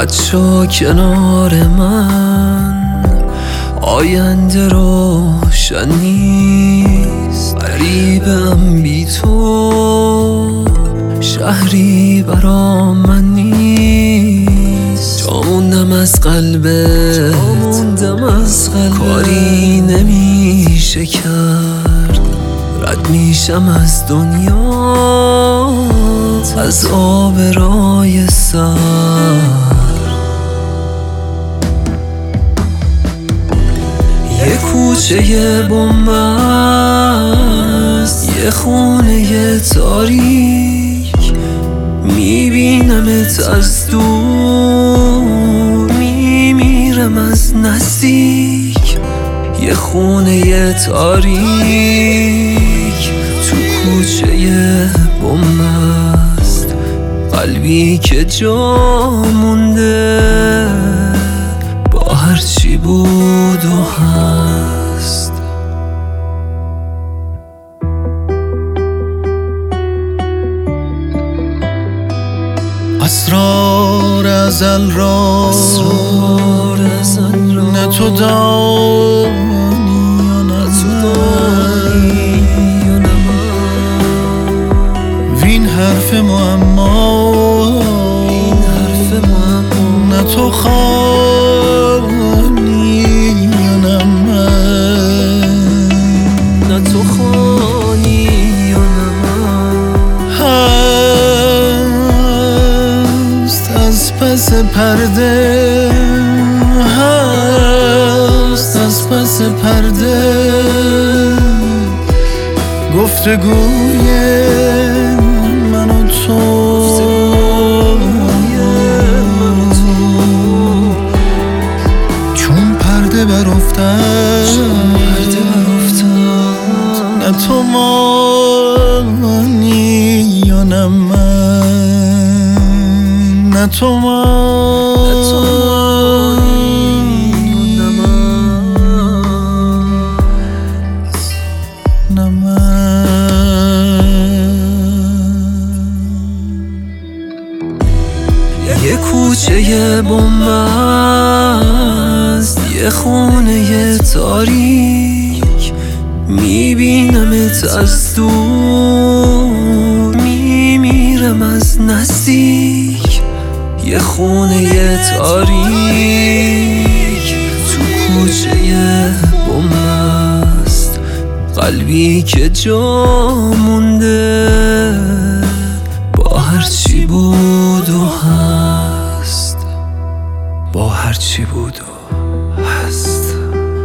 رد شو کنار من، آینده روشن نیست. غریبم بی تو، شهری برا من نیست. جا موندم از قلبت، کاری نمیشه کرد. رد میشم از دنیا، از آبرای سر. یه کوچه بن‌بست، یه خونه تاریک، میبینمت از دور، میمیرم از نزدیک. یه خونه تاریک تو کوچه بن‌بست، قلبی که جا مونده با هرچی بود و هست. اسرار ازل را نه تو دانی و نه من. وین حرف معما نه تو خوانی و نه من. نه تو خوانی و نه من. هست از پس پرده، هست از پس پرده گفتگوی من و تو. چون پرده برافتد نه تو مانی یا نه من. نه تو یه کوچه بن‌بست، یه خونه تاریک، میبینمت از دور، میمیرم از نزدیک. یه خونه تاریک تو کوچه بن‌بست، قلبی که جا مونده با هرچی بود و هست. با هرچی بود و هست.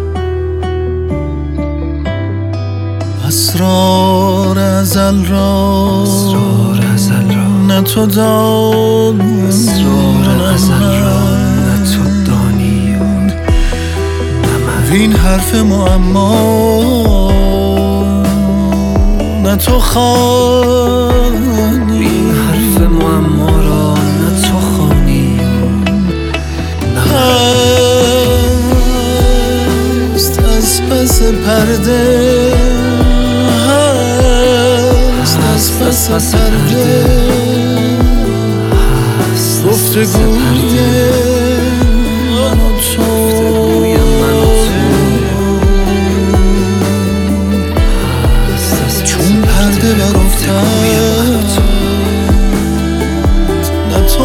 اسرار ازل را نه تو دانی، اسرار ازل را نه تو دانی و نه من. وین حرف معما نه تو خوانی، این حرف معما را نه تو خوانی و نه من. هست از پس پرده، هست از پس پرده گفتگوی من و تو. چون پرده برافتد نه تو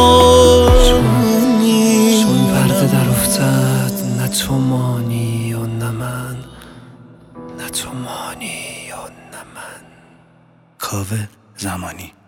مانی، چون پرده در افتد نه تو مانی و نه من. نه تو مانی و نه من. کاوه زمانی.